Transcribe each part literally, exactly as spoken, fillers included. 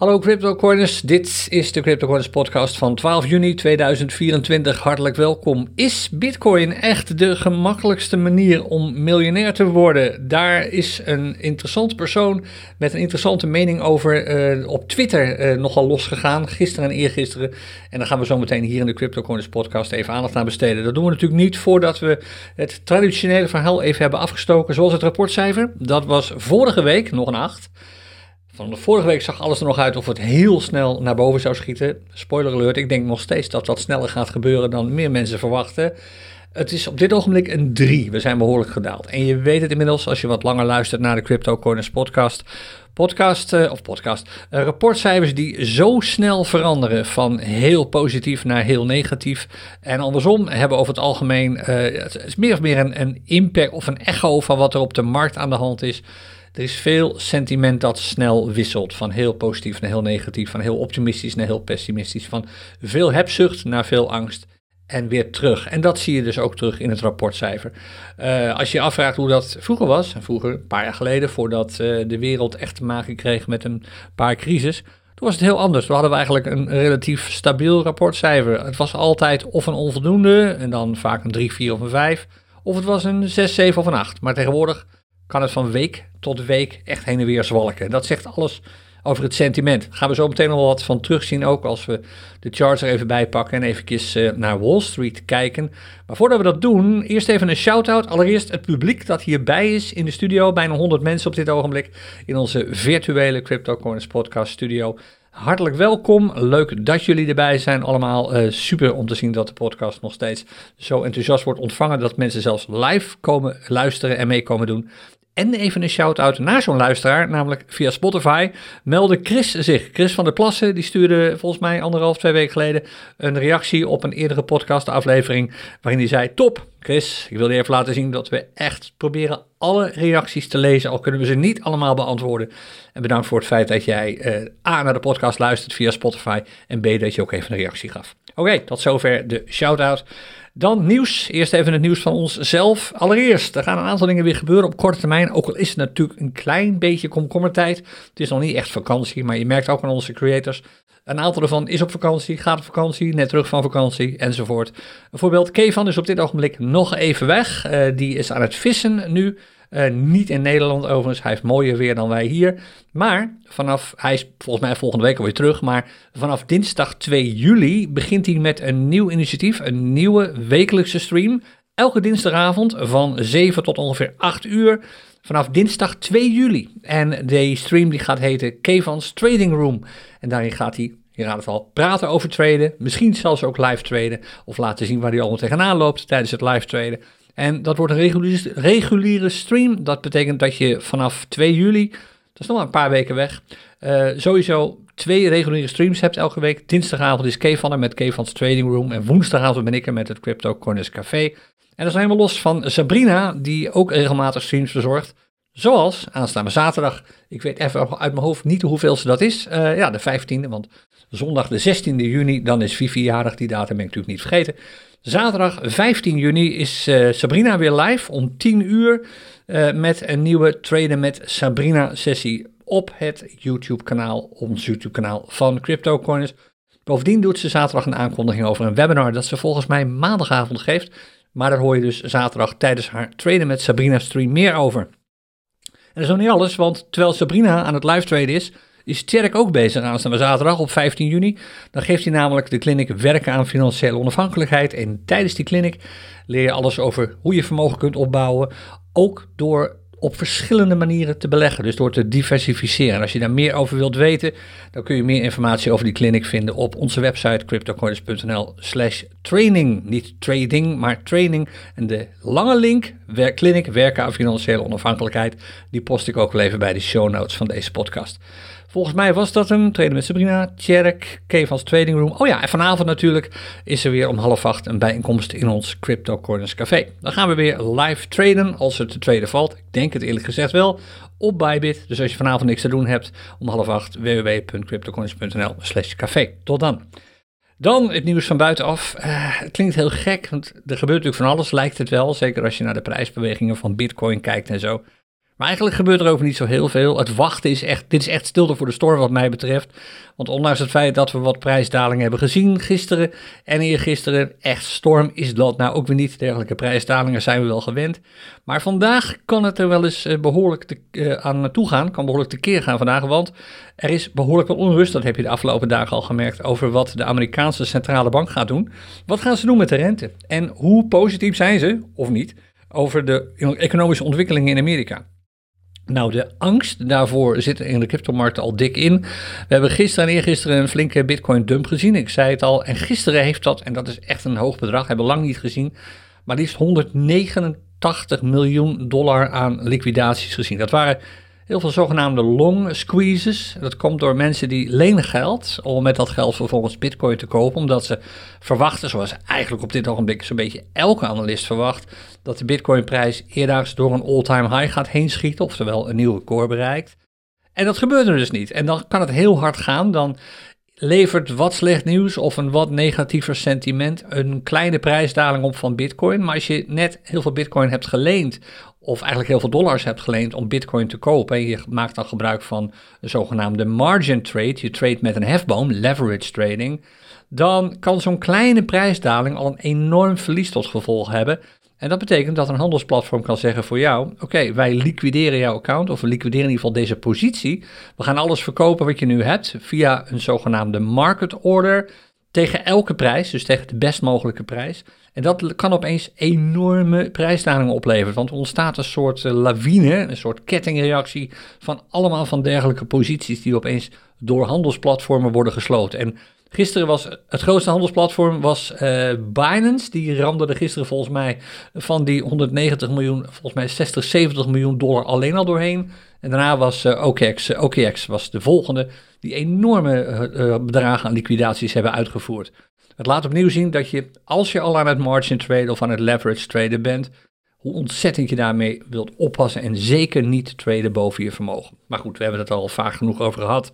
Hallo CryptoCoiners, dit is de CryptoCoiners podcast van twaalf juni tweeduizend vierentwintig. Hartelijk welkom. Is Bitcoin echt de gemakkelijkste manier om miljonair te worden? Daar is een interessant persoon met een interessante mening over uh, op Twitter uh, nogal losgegaan, gisteren en eergisteren. En daar gaan we zo meteen hier in de CryptoCoiners podcast even aandacht aan besteden. Dat doen we natuurlijk niet voordat we het traditionele verhaal even hebben afgestoken, zoals het rapportcijfer. Dat was vorige week nog een acht. Van de vorige week zag alles er nog uit of het heel snel naar boven zou schieten. Spoiler alert, ik denk nog steeds dat dat sneller gaat gebeuren dan meer mensen verwachten. Het is op dit ogenblik een drie. We zijn behoorlijk gedaald. En je weet het inmiddels als je wat langer luistert naar de CryptoCoiners podcast. Podcast, uh, of podcast, uh, rapportcijfers die zo snel veranderen van heel positief naar heel negatief. En andersom hebben over het algemeen, uh, het is meer of meer een, een impact of een echo van wat er op de markt aan de hand is. Er is veel sentiment dat snel wisselt, van heel positief naar heel negatief, van heel optimistisch naar heel pessimistisch, van veel hebzucht naar veel angst en weer terug. En dat zie je dus ook terug in het rapportcijfer. Uh, als je je afvraagt hoe dat vroeger was, vroeger een paar jaar geleden, voordat uh, de wereld echt te maken kreeg met een paar crisis, toen was het heel anders. Toen hadden we eigenlijk een relatief stabiel rapportcijfer. Het was altijd of een onvoldoende, en dan vaak een drie, vier of een vijf, of het was een zes, zeven of een acht. Maar tegenwoordig kan het van week tot week echt heen en weer zwalken. Dat zegt alles over het sentiment. Daar gaan we zo meteen nog wel wat van terugzien, ook als we de charts er even bij pakken en eventjes uh, naar Wall Street kijken. Maar voordat we dat doen, eerst even een shout-out. Allereerst het publiek dat hierbij is in de studio. Bijna honderd mensen op dit ogenblik in onze virtuele CryptoCoiners podcast studio. Hartelijk welkom, leuk dat jullie erbij zijn allemaal. Uh, super om te zien dat de podcast nog steeds zo enthousiast wordt ontvangen, dat mensen zelfs live komen luisteren en mee komen doen. En even een shout-out naar zo'n luisteraar, namelijk via Spotify, meldde Chris zich. Chris van der Plassen, die stuurde volgens mij anderhalf, twee weken geleden een reactie op een eerdere podcastaflevering, waarin hij zei, top Chris, ik wil je even laten zien dat we echt proberen alle reacties te lezen, al kunnen we ze niet allemaal beantwoorden. En bedankt voor het feit dat jij uh, A, naar de podcast luistert via Spotify en B, dat je ook even een reactie gaf. Oké, okay, tot zover de shout-out. Dan nieuws. Eerst even het nieuws van onszelf. Allereerst, er gaan een aantal dingen weer gebeuren op korte termijn. Ook al is het natuurlijk een klein beetje komkommertijd. Het is nog niet echt vakantie, maar je merkt ook aan onze creators. Een aantal ervan is op vakantie, gaat op vakantie, net terug van vakantie enzovoort. Een voorbeeld, Kevan is op dit ogenblik nog even weg. Uh, die is aan het vissen nu. Uh, niet in Nederland overigens, hij heeft mooier weer dan wij hier. Maar vanaf, hij is volgens mij volgende week alweer terug, maar vanaf dinsdag twee juli begint hij met een nieuw initiatief, een nieuwe wekelijkse stream. Elke dinsdagavond van zeven tot ongeveer acht uur, vanaf dinsdag twee juli. En de stream die gaat heten Kevan's Trading Room. En daarin gaat hij, je raadt het al, praten over traden, misschien zelfs ook live traden, of laten zien waar hij allemaal tegenaan loopt tijdens het live traden. En dat wordt een reguliere, reguliere stream. Dat betekent dat je vanaf twee juli, dat is nog maar een paar weken weg, uh, sowieso twee reguliere streams hebt elke week. Dinsdagavond is Kevan er met Kevan's Trading Room en woensdagavond ben ik er met het CryptoCoiners Café. En dat is helemaal los van Sabrina, die ook regelmatig streams verzorgt. Zoals aanstaande zaterdag. Ik weet even uit mijn hoofd niet hoeveelste dat is. Uh, ja, de vijftiende, want zondag de zestiende juni, dan is Vivi jarig. Die datum ben ik natuurlijk niet vergeten. Zaterdag vijftien juni is uh, Sabrina weer live om tien uur uh, met een nieuwe Traden met Sabrina sessie op het YouTube kanaal, ons YouTube kanaal van CryptoCoiners. Bovendien doet ze zaterdag een aankondiging over een webinar dat ze volgens mij maandagavond geeft. Maar daar hoor je dus zaterdag tijdens haar Traden met Sabrina stream meer over. En dat is nog niet alles, want terwijl Sabrina aan het live traden is, is Tjerk ook bezig aanstaande zaterdag op vijftien juni. Dan geeft hij namelijk de clinic Werken aan Financiële Onafhankelijkheid. En tijdens die clinic leer je alles over hoe je vermogen kunt opbouwen. Ook door op verschillende manieren te beleggen, dus door te diversificeren. En als je daar meer over wilt weten, dan kun je meer informatie over die clinic vinden op onze website cryptocoiners.nl slash training. Niet trading, maar training. En de lange link, wer- clinic Werken aan Financiële Onafhankelijkheid, die post ik ook wel even bij de show notes van deze podcast. Volgens mij was dat hem. Traden met Sabrina, Tjerk, Kevan's Trading Room. Oh ja, en vanavond natuurlijk is er weer om half acht een bijeenkomst in ons CryptoCoiners Café. Dan gaan we weer live traden als het te traden valt. Ik denk het eerlijk gezegd wel. Op Bybit. Dus als je vanavond niks te doen hebt, om half acht, w w w punt cryptocoiners.nl slash café. Tot dan. Dan het nieuws van buitenaf. Uh, het klinkt heel gek, want er gebeurt natuurlijk van alles, lijkt het wel. Zeker als je naar de prijsbewegingen van Bitcoin kijkt en zo. Maar eigenlijk gebeurt er over niet zo heel veel. Het wachten is echt, dit is echt stilte voor de storm wat mij betreft. Want ondanks het feit dat we wat prijsdalingen hebben gezien gisteren en eergisteren, echt storm is dat nou ook weer niet. Dergelijke prijsdalingen zijn we wel gewend. Maar vandaag kan het er wel eens behoorlijk te, uh, aan naartoe gaan, kan behoorlijk tekeer gaan vandaag. Want er is behoorlijk wat onrust, dat heb je de afgelopen dagen al gemerkt, over wat de Amerikaanse centrale bank gaat doen. Wat gaan ze doen met de rente? En hoe positief zijn ze, of niet, over de economische ontwikkelingen in Amerika? Nou, de angst daarvoor zit in de cryptomarkten al dik in. We hebben gisteren en eergisteren een flinke Bitcoin dump gezien, ik zei het al. En gisteren heeft dat, en dat is echt een hoog bedrag, hebben we lang niet gezien, maar liefst honderdnegenentachtig miljoen dollar aan liquidaties gezien. Dat waren heel veel zogenaamde long squeezes. Dat komt door mensen die lenen geld om met dat geld vervolgens Bitcoin te kopen, omdat ze verwachten, zoals eigenlijk op dit ogenblik zo'n beetje elke analist verwacht, dat de Bitcoinprijs eerdaags door een all-time high gaat heen schieten, oftewel een nieuw record bereikt. En dat gebeurt er dus niet. En dan kan het heel hard gaan, dan levert wat slecht nieuws of een wat negatiever sentiment een kleine prijsdaling op van Bitcoin. Maar als je net heel veel Bitcoin hebt geleend, of eigenlijk heel veel dollars hebt geleend om Bitcoin te kopen, en je maakt dan gebruik van een zogenaamde margin trade, je trade met een hefboom, leverage trading, dan kan zo'n kleine prijsdaling al een enorm verlies tot gevolg hebben. En dat betekent dat een handelsplatform kan zeggen voor jou, oké, okay, wij liquideren jouw account, of we liquideren in ieder geval deze positie. We gaan alles verkopen wat je nu hebt via een zogenaamde market order tegen elke prijs, dus tegen de best mogelijke prijs. En dat kan opeens enorme prijsdalingen opleveren, want er ontstaat een soort lawine, een soort kettingreactie van allemaal van dergelijke posities die opeens door handelsplatformen worden gesloten. En gisteren was het grootste handelsplatform was uh, Binance. Die ramde er gisteren volgens mij van die honderdnegentig miljoen, volgens mij zestig, zeventig miljoen dollar alleen al doorheen. En daarna was uh, O K X, uh, O K X was de volgende die enorme uh, bedragen aan liquidaties hebben uitgevoerd. Het laat opnieuw zien dat je, als je al aan het margin traden of aan het leverage traden bent, hoe ontzettend je daarmee wilt oppassen en zeker niet traden boven je vermogen. Maar goed, we hebben het al vaak genoeg over gehad.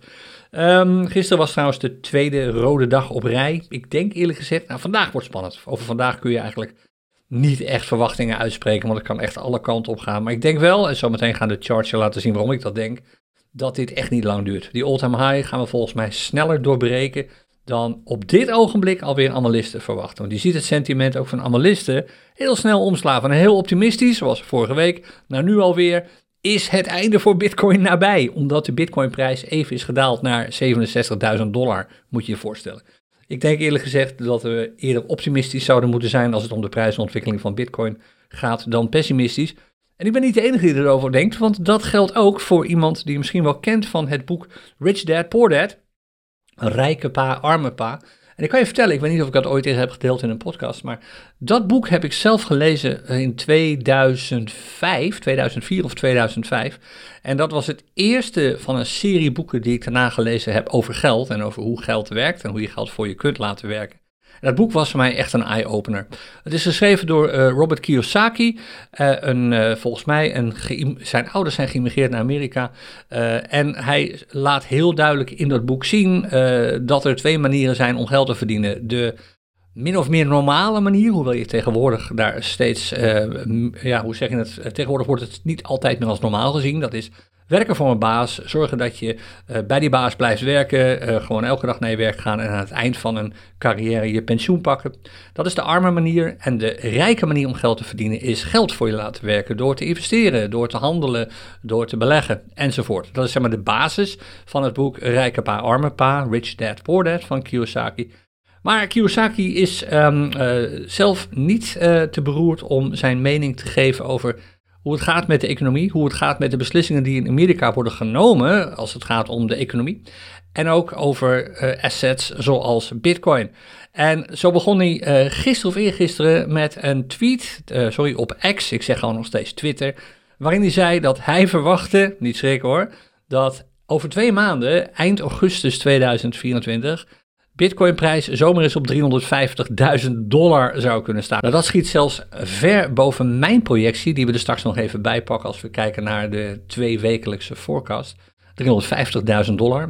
Um, gisteren was trouwens de tweede rode dag op rij. Ik denk eerlijk gezegd, nou vandaag wordt spannend. Over vandaag kun je eigenlijk niet echt verwachtingen uitspreken, want het kan echt alle kanten op gaan. Maar ik denk wel, en zometeen gaan de charts je laten zien waarom ik dat denk, dat dit echt niet lang duurt. Die all-time high gaan we volgens mij sneller doorbreken dan op dit ogenblik alweer analisten verwachten. Want je ziet het sentiment ook van analisten heel snel omslaan. Van heel optimistisch, zoals vorige week, naar nu alweer, is het einde voor Bitcoin nabij. Omdat de Bitcoinprijs even is gedaald naar zevenenzestigduizend dollar, moet je je voorstellen. Ik denk eerlijk gezegd dat we eerder optimistisch zouden moeten zijn als het om de prijsontwikkeling van Bitcoin gaat dan pessimistisch. En ik ben niet de enige die erover denkt, want dat geldt ook voor iemand die je misschien wel kent van het boek Rich Dad, Poor Dad. Een rijke pa, arme pa. En ik kan je vertellen, ik weet niet of ik dat ooit eerder heb gedeeld in een podcast, maar dat boek heb ik zelf gelezen in tweeduizend vijf, tweeduizend vier of tweeduizend vijf. En dat was het eerste van een serie boeken die ik daarna gelezen heb over geld en over hoe geld werkt en hoe je geld voor je kunt laten werken. En dat boek was voor mij echt een eye-opener. Het is geschreven door uh, Robert Kiyosaki. Uh, een, uh, volgens mij, een ge- zijn ouders zijn geïmmigreerd naar Amerika. Uh, en hij laat heel duidelijk in dat boek zien uh, dat er twee manieren zijn om geld te verdienen. De min of meer normale manier, hoewel je tegenwoordig daar steeds, uh, ja, hoe zeg je het, tegenwoordig wordt het niet altijd meer als normaal gezien. Dat is werken voor een baas, zorgen dat je uh, bij die baas blijft werken, uh, gewoon elke dag naar je werk gaan en aan het eind van een carrière je pensioen pakken. Dat is de arme manier. En de rijke manier om geld te verdienen is geld voor je laten werken door te investeren, door te handelen, door te beleggen enzovoort. Dat is zeg maar de basis van het boek Rijke Pa, Arme Pa, Rich Dad, Poor Dad van Kiyosaki. Maar Kiyosaki is um, uh, zelf niet uh, te beroerd om zijn mening te geven over hoe het gaat met de economie, hoe het gaat met de beslissingen die in Amerika worden genomen als het gaat om de economie. En ook over uh, assets zoals Bitcoin. En zo begon hij uh, gisteren of eergisteren met een tweet, uh, sorry, op X, ik zeg gewoon nog steeds Twitter, waarin hij zei dat hij verwachtte, niet schrikken hoor, dat over twee maanden, eind augustus tweeduizend vierentwintig, Bitcoinprijs zomaar eens op driehonderdvijftigduizend dollar zou kunnen staan. Nou, dat schiet zelfs ver boven mijn projectie, die we er straks nog even bijpakken als we kijken naar de tweewekelijkse forecast. driehonderdvijftigduizend dollar, dat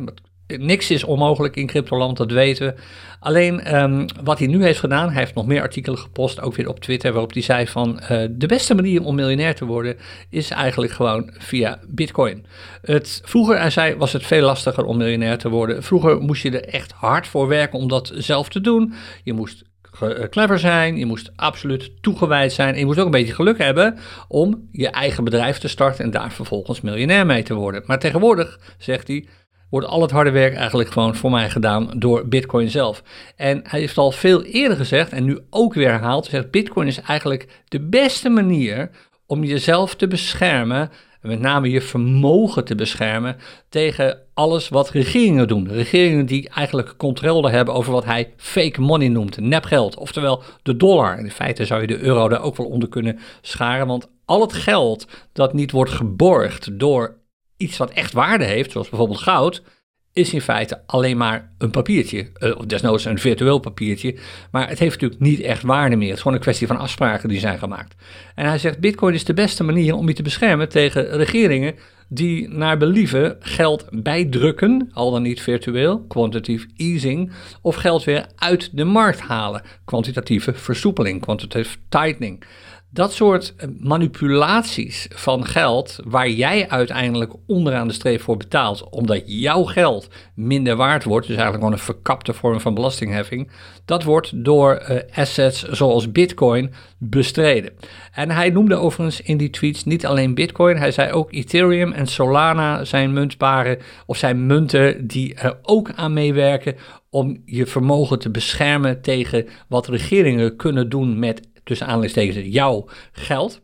niks is onmogelijk in cryptoland, dat weten we. Alleen um, wat hij nu heeft gedaan, hij heeft nog meer artikelen gepost, ook weer op Twitter, waarop hij zei van uh, de beste manier om miljonair te worden is eigenlijk gewoon via Bitcoin. Het, vroeger, hij zei, was het veel lastiger om miljonair te worden. Vroeger moest je er echt hard voor werken om dat zelf te doen. Je moest clever zijn, je moest absoluut toegewijd zijn en je moest ook een beetje geluk hebben om je eigen bedrijf te starten en daar vervolgens miljonair mee te worden. Maar tegenwoordig, zegt hij, wordt al het harde werk eigenlijk gewoon voor mij gedaan door Bitcoin zelf. En hij heeft al veel eerder gezegd en nu ook weer herhaald, zegt Bitcoin is eigenlijk de beste manier om jezelf te beschermen, met name je vermogen te beschermen tegen alles wat regeringen doen. Regeringen die eigenlijk controle hebben over wat hij fake money noemt, nepgeld, oftewel de dollar. En in feite zou je de euro daar ook wel onder kunnen scharen, want al het geld dat niet wordt geborgd door iets wat echt waarde heeft, zoals bijvoorbeeld goud, is in feite alleen maar een papiertje, of desnoods een virtueel papiertje, maar het heeft natuurlijk niet echt waarde meer. Het is gewoon een kwestie van afspraken die zijn gemaakt. En hij zegt, Bitcoin is de beste manier om je te beschermen tegen regeringen die naar believen geld bijdrukken, al dan niet virtueel, quantitative easing, of geld weer uit de markt halen, kwantitatieve versoepeling, quantitative tightening. Dat soort manipulaties van geld, waar jij uiteindelijk onderaan de streep voor betaalt, omdat jouw geld minder waard wordt, dus eigenlijk gewoon een verkapte vorm van belastingheffing, dat wordt door uh, assets zoals Bitcoin bestreden. En hij noemde overigens in die tweets niet alleen Bitcoin, hij zei ook Ethereum en Solana zijn muntparen of zijn munten die er ook aan meewerken om je vermogen te beschermen tegen wat regeringen kunnen doen met, tussen aanleidingstekens, jouw geld.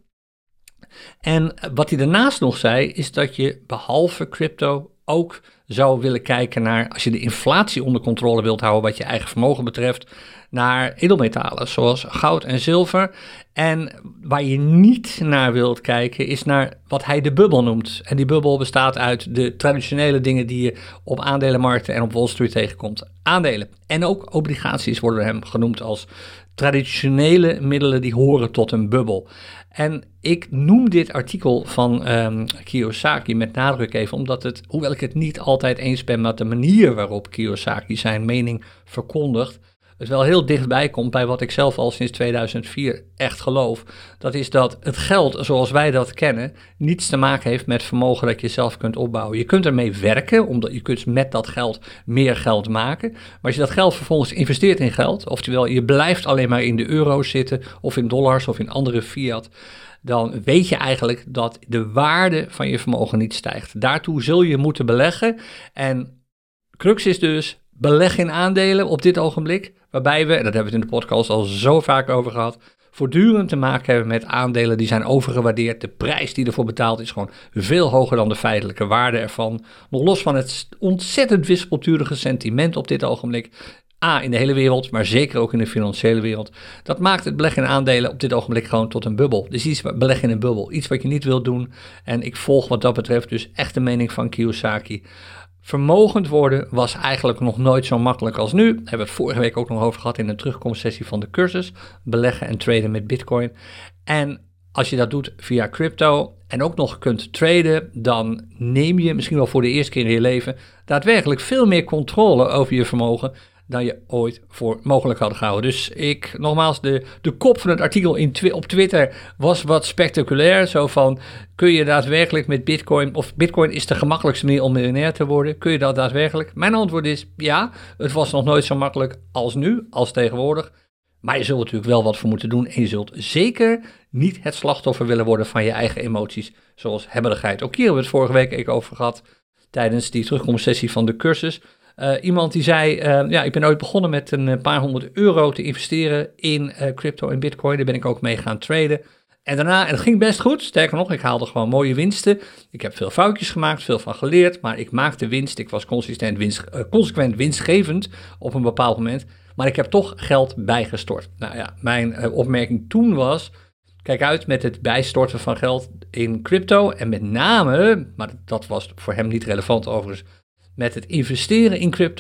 En wat hij daarnaast nog zei, is dat je behalve crypto ook zou willen kijken naar, als je de inflatie onder controle wilt houden wat je eigen vermogen betreft, naar edelmetalen zoals goud en zilver. En waar je niet naar wilt kijken is naar wat hij de bubbel noemt. En die bubbel bestaat uit de traditionele dingen die je op aandelenmarkten en op Wall Street tegenkomt. Aandelen en ook obligaties worden hem genoemd als traditionele middelen die horen tot een bubbel. En ik noem dit artikel van um, Kiyosaki met nadruk even, omdat het, hoewel ik het niet altijd eens ben met de manier waarop Kiyosaki zijn mening verkondigt, het wel heel dichtbij komt bij wat ik zelf al sinds tweeduizend vier echt geloof. Dat is dat het geld zoals wij dat kennen niets te maken heeft met vermogen dat je zelf kunt opbouwen. Je kunt ermee werken, omdat je kunt met dat geld meer geld maken. Maar als je dat geld vervolgens investeert in geld, oftewel je blijft alleen maar in de euro's zitten of in dollars of in andere fiat, dan weet je eigenlijk dat de waarde van je vermogen niet stijgt. Daartoe zul je moeten beleggen. En crux is dus, beleg in aandelen op dit ogenblik, waarbij we, en dat hebben we het in de podcast al zo vaak over gehad, voortdurend te maken hebben met aandelen die zijn overgewaardeerd. De prijs die ervoor betaald is gewoon veel hoger dan de feitelijke waarde ervan. Nog los van het ontzettend wispelturige sentiment op dit ogenblik. A, in de hele wereld, maar zeker ook in de financiële wereld. Dat maakt het beleggen in aandelen op dit ogenblik gewoon tot een bubbel. Dus iets beleggen in een bubbel, iets wat je niet wilt doen. En ik volg wat dat betreft dus echt de mening van Kiyosaki. Vermogend worden was eigenlijk nog nooit zo makkelijk als nu. Daar hebben we het vorige week ook nog over gehad in de terugkomstsessie van de cursus. Beleggen en traden met Bitcoin. En als je dat doet via crypto en ook nog kunt traden, dan neem je misschien wel voor de eerste keer in je leven daadwerkelijk veel meer controle over je vermogen dan je ooit voor mogelijk had gehouden. Dus ik, nogmaals, de, de kop van het artikel in twi- op Twitter was wat spectaculair. Zo van, kun je daadwerkelijk met Bitcoin, of Bitcoin is de gemakkelijkste manier om miljonair te worden, kun je dat daadwerkelijk? Mijn antwoord is ja, het was nog nooit zo makkelijk als nu, als tegenwoordig. Maar je zult natuurlijk wel wat voor moeten doen en je zult zeker niet het slachtoffer willen worden van je eigen emoties, zoals hebberigheid. Ook hier hebben we het vorige week even over gehad, tijdens die terugkomstsessie van de cursus. Uh, iemand die zei, uh, ja, ik ben ooit begonnen met een paar honderd euro te investeren in uh, crypto en Bitcoin. Daar ben ik ook mee gaan traden. En daarna, en het ging best goed, sterker nog, ik haalde gewoon mooie winsten. Ik heb veel foutjes gemaakt, veel van geleerd, maar ik maakte winst. Ik was consistent winst, uh, consequent winstgevend op een bepaald moment. Maar ik heb toch geld bijgestort. Nou ja, mijn uh, opmerking toen was, kijk uit met het bijstorten van geld in crypto. En met name, maar dat was voor hem niet relevant overigens, met het investeren in crypto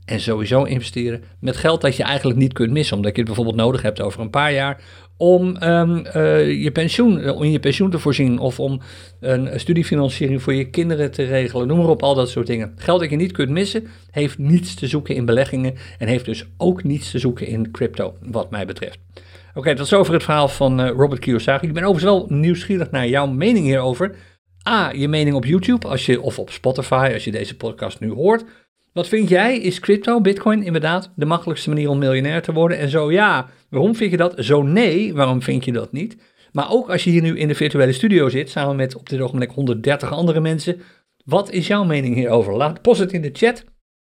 en sowieso investeren met geld dat je eigenlijk niet kunt missen, omdat je het bijvoorbeeld nodig hebt over een paar jaar om um, uh, je pensioen, om in je pensioen te voorzien of om een studiefinanciering voor je kinderen te regelen, noem maar op, al dat soort dingen. Geld dat je niet kunt missen, heeft niets te zoeken in beleggingen en heeft dus ook niets te zoeken in crypto, wat mij betreft. Oké, okay, tot zover het verhaal van uh, Robert Kiyosaki. Ik ben overigens wel nieuwsgierig naar jouw mening hierover. A, je mening op YouTube als je, of op Spotify als je deze podcast nu hoort. Wat vind jij? Is crypto, bitcoin inderdaad de makkelijkste manier om miljonair te worden? En zo ja, waarom vind je dat? Zo nee, waarom vind je dat niet? Maar ook als je hier nu in de virtuele studio zit, samen met op dit ogenblik honderddertig andere mensen. Wat is jouw mening hierover? Laat post het in de chat.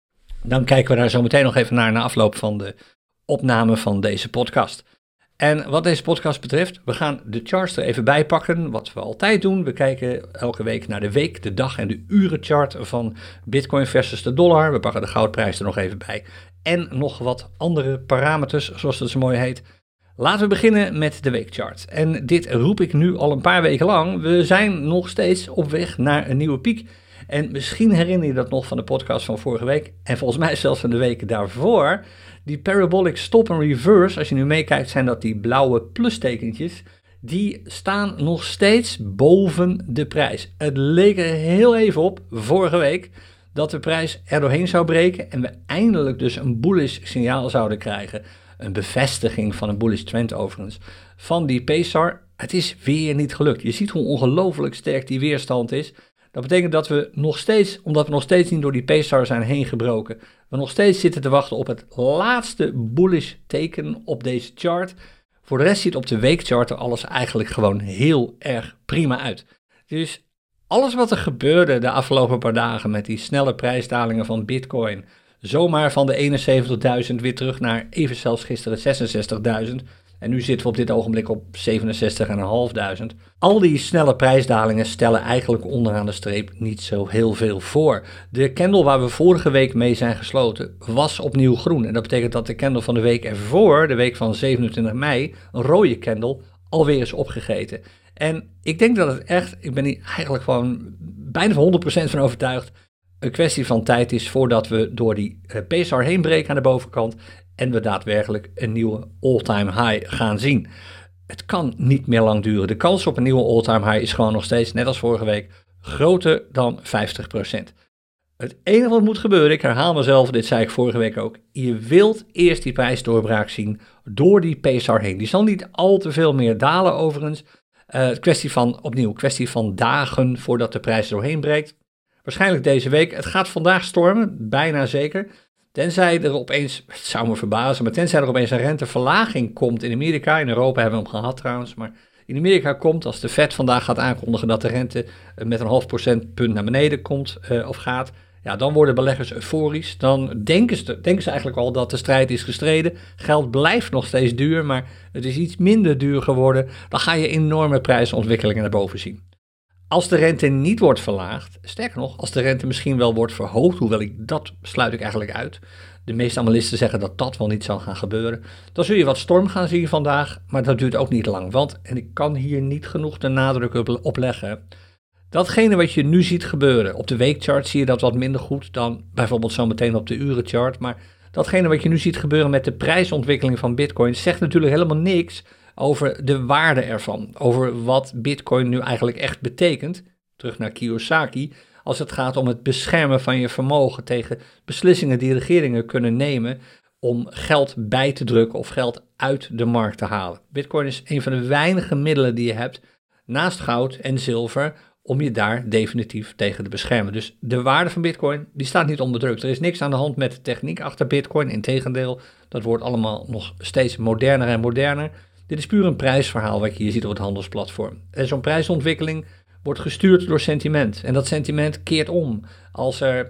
Dan kijken we daar zo meteen nog even naar na afloop van de opname van deze podcast. En wat deze podcast betreft, we gaan de charts er even bij pakken, wat we altijd doen. We kijken elke week naar de week, de dag en de urenchart van Bitcoin versus de dollar. We pakken de goudprijs er nog even bij. En nog wat andere parameters, zoals dat zo mooi heet. Laten we beginnen met de weekchart. En dit roep ik nu al een paar weken lang. We zijn nog steeds op weg naar een nieuwe piek. En misschien herinner je dat nog van de podcast van vorige week. En volgens mij zelfs van de weken daarvoor. Die parabolic stop en reverse, als je nu meekijkt, zijn dat die blauwe plustekentjes. Die staan nog steeds boven de prijs. Het leek er heel even op, vorige week, dat de prijs er doorheen zou breken. En we eindelijk dus een bullish signaal zouden krijgen. Een bevestiging van een bullish trend overigens. Van die Paysar. Het is weer niet gelukt. Je ziet hoe ongelooflijk sterk die weerstand is. Dat betekent dat we nog steeds, omdat we nog steeds niet door die Paysar zijn heen gebroken, we nog steeds zitten te wachten op het laatste bullish teken op deze chart. Voor de rest ziet op de weekchart er alles eigenlijk gewoon heel erg prima uit. Dus alles wat er gebeurde de afgelopen paar dagen met die snelle prijsdalingen van Bitcoin, zomaar van de eenenzeventigduizend weer terug naar even zelfs gisteren zesenzestigduizend. En nu zitten we op dit ogenblik op zevenenzestigduizend vijfhonderd. Al die snelle prijsdalingen stellen eigenlijk onderaan de streep niet zo heel veel voor. De candle waar we vorige week mee zijn gesloten was opnieuw groen. En dat betekent dat de candle van de week ervoor, de week van zevenentwintig mei, een rode candle, alweer is opgegeten. En ik denk dat het echt, ik ben hier eigenlijk gewoon bijna van honderd procent van overtuigd, een kwestie van tijd is voordat we door die uh, Paysar heen breken aan de bovenkant en we daadwerkelijk een nieuwe all-time high gaan zien. Het kan niet meer lang duren. De kans op een nieuwe all-time high is gewoon nog steeds, net als vorige week, groter dan vijftig procent. Het enige wat moet gebeuren, ik herhaal mezelf, dit zei ik vorige week ook, je wilt eerst die prijsdoorbraak zien door die Paysar heen. Die zal niet al te veel meer dalen overigens. Uh, kwestie van, opnieuw, kwestie van dagen voordat de prijs doorheen breekt. Waarschijnlijk deze week. Het gaat vandaag stormen, bijna zeker. Tenzij er opeens, het zou me verbazen, maar tenzij er opeens een renteverlaging komt in Amerika. In Europa hebben we hem gehad trouwens, maar in Amerika komt, als de Fed vandaag gaat aankondigen dat de rente met een half procentpunt naar beneden komt uh, of gaat, ja, dan worden beleggers euforisch. Dan denken ze, denken ze eigenlijk al dat de strijd is gestreden. Geld blijft nog steeds duur, maar het is iets minder duur geworden. Dan ga je enorme prijsontwikkelingen naar boven zien. Als de rente niet wordt verlaagd, sterker nog, als de rente misschien wel wordt verhoogd, hoewel ik dat sluit ik eigenlijk uit. De meeste analisten zeggen dat dat wel niet zal gaan gebeuren. Dan zul je wat storm gaan zien vandaag, maar dat duurt ook niet lang. Want, en ik kan hier niet genoeg de nadruk op, op leggen, datgene wat je nu ziet gebeuren, op de weekchart zie je dat wat minder goed dan bijvoorbeeld zo meteen op de urenchart. Maar datgene wat je nu ziet gebeuren met de prijsontwikkeling van Bitcoin zegt natuurlijk helemaal niks over de waarde ervan, over wat Bitcoin nu eigenlijk echt betekent, terug naar Kiyosaki, als het gaat om het beschermen van je vermogen tegen beslissingen die regeringen kunnen nemen om geld bij te drukken of geld uit de markt te halen. Bitcoin is een van de weinige middelen die je hebt, naast goud en zilver, om je daar definitief tegen te beschermen. Dus de waarde van Bitcoin, die staat niet onder druk. Er is niks aan de hand met de techniek achter Bitcoin, integendeel, dat wordt allemaal nog steeds moderner en moderner. Dit is puur een prijsverhaal wat je hier ziet op het handelsplatform. En zo'n prijsontwikkeling wordt gestuurd door sentiment. En dat sentiment keert om. Als er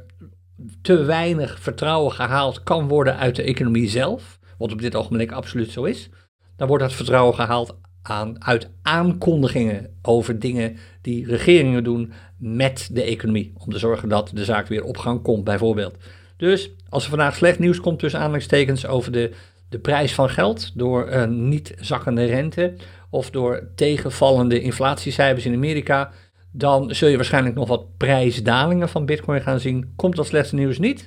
te weinig vertrouwen gehaald kan worden uit de economie zelf, wat op dit ogenblik absoluut zo is, dan wordt dat vertrouwen gehaald aan, uit aankondigingen over dingen die regeringen doen met de economie. Om te zorgen dat de zaak weer op gang komt, bijvoorbeeld. Dus als er vandaag slecht nieuws komt tussen aanhalingstekens over de de prijs van geld door een niet zakkende rente of door tegenvallende inflatiecijfers in Amerika, dan zul je waarschijnlijk nog wat prijsdalingen van Bitcoin gaan zien. Komt dat slechte nieuws niet,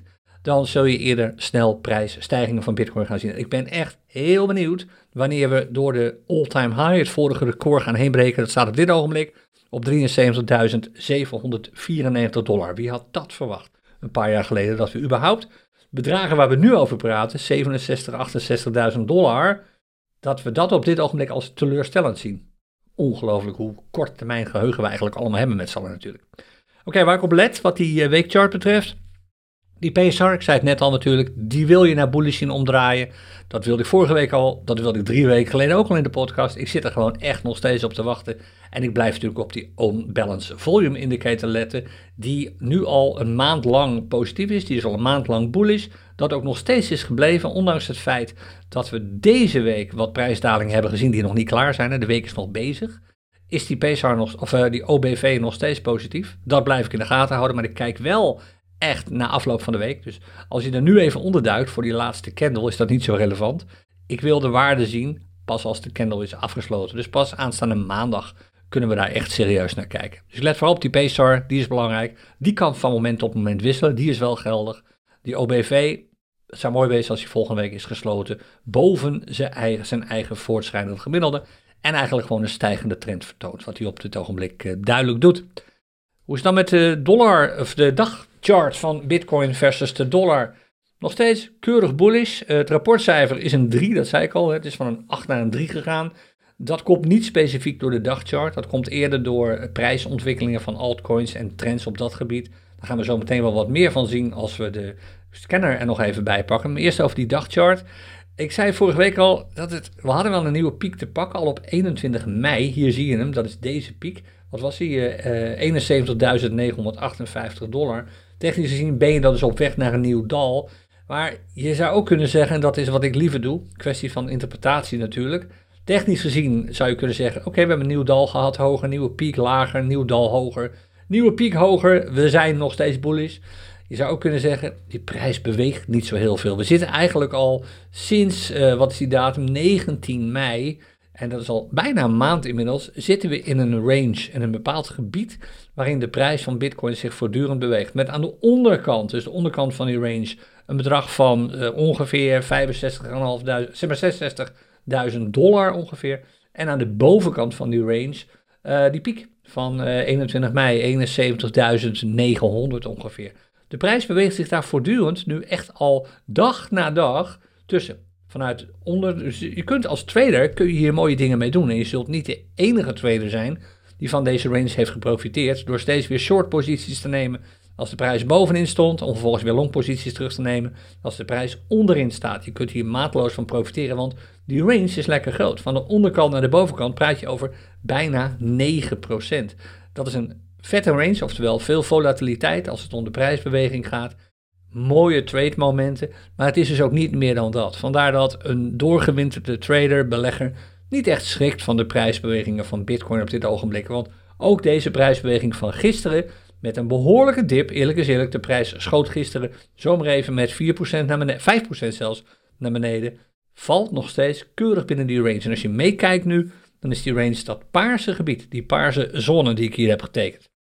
dan zul je eerder snel prijsstijgingen van Bitcoin gaan zien. Ik ben echt heel benieuwd wanneer we door de all-time high, het vorige record, gaan heen breken. Dat staat op dit ogenblik op drieënzeventigduizend zevenhonderdvierennegentig dollar. Wie had dat verwacht een paar jaar geleden, dat we überhaupt bedragen waar we nu over praten, zevenenzestigduizend, achtenzestigduizend dollar, dat we dat op dit ogenblik als teleurstellend zien. Ongelooflijk hoe kort termijn geheugen we eigenlijk allemaal hebben met z'n allen natuurlijk. Oké, okay, waar ik op let wat die uh, weekchart betreft. Die P S R, ik zei het net al natuurlijk, die wil je naar bullish zien omdraaien. Dat wilde ik vorige week al, dat wilde ik drie weken geleden ook al in de podcast. Ik zit er gewoon echt nog steeds op te wachten. En ik blijf natuurlijk op die on-balance volume indicator letten, die nu al een maand lang positief is. Die is al een maand lang bullish. Dat ook nog steeds is gebleven, ondanks het feit dat we deze week wat prijsdalingen hebben gezien die nog niet klaar zijn. De week is nog bezig. Is die P S R nog, of uh, die O B V nog steeds positief? Dat blijf ik in de gaten houden, maar ik kijk wel echt na afloop van de week. Dus als je er nu even onderduikt voor die laatste candle, is dat niet zo relevant. Ik wil de waarde zien pas als de candle is afgesloten. Dus pas aanstaande maandag kunnen we daar echt serieus naar kijken. Dus let vooral op die P S R, die is belangrijk. Die kan van moment tot moment wisselen, die is wel geldig. Die O B V, het zou mooi wezen als die volgende week is gesloten boven zijn eigen, zijn eigen voortschrijdende gemiddelde en eigenlijk gewoon een stijgende trend vertoont, wat hij op dit ogenblik uh, duidelijk doet. Hoe is het dan met de dollar, of de dagchart van Bitcoin versus de dollar? Nog steeds keurig bullish. Uh, het rapportcijfer is een drie, dat zei ik al. Hè. Het is van een acht naar een drie gegaan. Dat komt niet specifiek door de dagchart. Dat komt eerder door prijsontwikkelingen van altcoins en trends op dat gebied. Daar gaan we zo meteen wel wat meer van zien als we de scanner er nog even bij pakken. Maar eerst over die dagchart. Ik zei vorige week al dat het, we hadden wel een nieuwe piek te pakken, al op eenentwintig mei. Hier zie je hem, dat is deze piek. Wat was die? Uh, eenenzeventigduizend negenhonderdachtenvijftig dollar. Technisch gezien ben je dat dus op weg naar een nieuw dal. Maar je zou ook kunnen zeggen, en dat is wat ik liever doe, kwestie van interpretatie natuurlijk. Technisch gezien zou je kunnen zeggen, oké, okay, we hebben een nieuw dal gehad, hoger, nieuwe piek lager, nieuw dal hoger, nieuwe piek hoger, we zijn nog steeds bullish. Je zou ook kunnen zeggen, die prijs beweegt niet zo heel veel. We zitten eigenlijk al sinds, uh, wat is die datum, negentien mei, en dat is al bijna een maand inmiddels, zitten we in een range, in een bepaald gebied, waarin de prijs van Bitcoin zich voortdurend beweegt. Met aan de onderkant, dus de onderkant van die range, een bedrag van uh, ongeveer vijfenzestigduizend, zeg maar zesenzestigduizend dollar ongeveer. En aan de bovenkant van die range, uh, die piek van uh, eenentwintig mei, eenenzeventigduizend negenhonderd ongeveer. De prijs beweegt zich daar voortdurend nu echt al dag na dag tussen. Vanuit onder, dus je kunt als trader kun je hier mooie dingen mee doen. En je zult niet de enige trader zijn die van deze range heeft geprofiteerd door steeds weer short posities te nemen als de prijs bovenin stond, om vervolgens weer long posities terug te nemen als de prijs onderin staat. Je kunt hier maatloos van profiteren, want die range is lekker groot. Van de onderkant naar de bovenkant praat je over bijna negen procent. Dat is een vette range, oftewel veel volatiliteit als het om de prijsbeweging gaat. Mooie trade momenten, maar het is dus ook niet meer dan dat. Vandaar dat een doorgewinterde trader, belegger, niet echt schrikt van de prijsbewegingen van Bitcoin op dit ogenblik. Want ook deze prijsbeweging van gisteren, met een behoorlijke dip, eerlijk is eerlijk, de prijs schoot gisteren zomaar even met vier procent naar beneden, vijf procent zelfs naar beneden, valt nog steeds keurig binnen die range. En als je meekijkt nu, dan is die range dat paarse gebied, die paarse zone die ik hier heb getekend.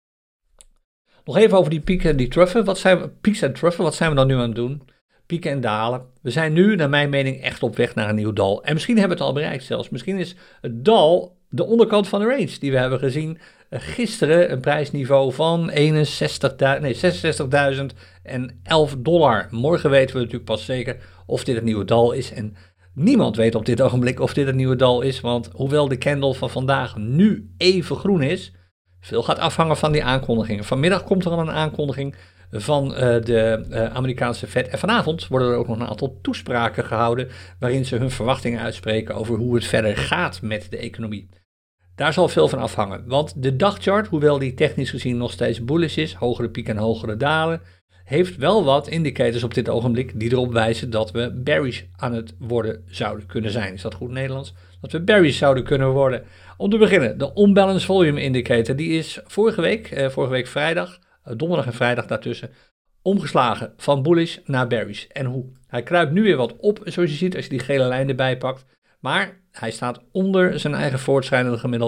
Nog even over die pieken en die truffen. Wat zijn we, pieks en truffen, wat zijn we dan nu aan het doen? Pieken en dalen. We zijn nu, naar mijn mening, echt op weg naar een nieuw dal. En misschien hebben we het al bereikt zelfs. Misschien is het dal de onderkant van de range die we hebben gezien. Uh, gisteren een prijsniveau van eenenzestigduizend, nee, zesenzestigduizend elf dollar. Morgen weten we natuurlijk pas zeker of dit het nieuwe dal is. En niemand weet op dit ogenblik of dit het nieuwe dal is. Want hoewel de candle van vandaag nu even groen is, veel gaat afhangen van die aankondigingen. Vanmiddag komt er al een aankondiging van uh, de uh, Amerikaanse Fed. En vanavond worden er ook nog een aantal toespraken gehouden waarin ze hun verwachtingen uitspreken over hoe het verder gaat met de economie. Daar zal veel van afhangen, want de dagchart, hoewel die technisch gezien nog steeds bullish is, hogere pieken en hogere dalen, heeft wel wat indicators op dit ogenblik die erop wijzen dat we bearish aan het worden zouden kunnen zijn. Is dat goed Nederlands? Dat we bearish zouden kunnen worden. Om te beginnen, de Unbalanced Volume Indicator, die is vorige week, eh, vorige week vrijdag, eh, donderdag en vrijdag daartussen, omgeslagen van bullish naar bearish. En hoe? Hij kruipt nu weer wat op, zoals je ziet als je die gele lijn erbij pakt, maar hij staat onder zijn eigen voortschrijdende gemiddelde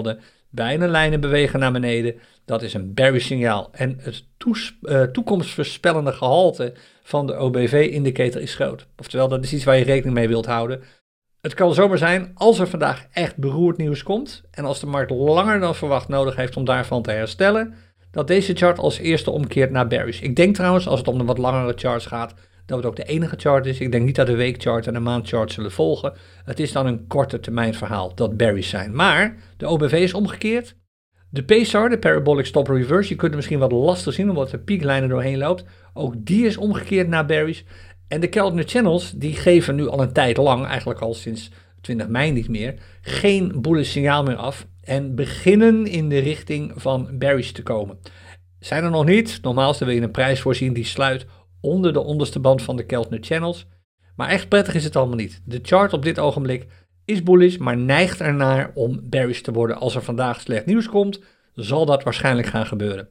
Beide lijnen bewegen naar beneden. Dat is een bearish signaal. En het toes, uh, toekomstvoorspellende gehalte van de O B V-indicator is groot. Oftewel, dat is iets waar je rekening mee wilt houden. Het kan zomaar zijn, als er vandaag echt beroerd nieuws komt, en als de markt langer dan verwacht nodig heeft om daarvan te herstellen, dat deze chart als eerste omkeert naar bearish. Ik denk trouwens, als het om de wat langere charts gaat, dat het ook de enige chart is. Ik denk niet dat de weekchart en de maandchart zullen volgen. Het is dan een korte termijn verhaal dat bearish zijn. Maar de O B V is omgekeerd. De P S R, de Parabolic Stop Reverse, je kunt het misschien wat lastig zien omdat de pieklijn er doorheen loopt. Ook die is omgekeerd naar bearish. En de Keltner Channels, die geven nu al een tijd lang, eigenlijk al sinds twintig mei niet meer, geen bullish signaal meer af. En beginnen in de richting van bearish te komen. Zijn er nog niet. Normaal wil je een prijs voorzien die sluit onder de onderste band van de Keltner Channels. Maar echt prettig is het allemaal niet. De chart op dit ogenblik is bullish, maar neigt ernaar om bearish te worden. Als er vandaag slecht nieuws komt, zal dat waarschijnlijk gaan gebeuren.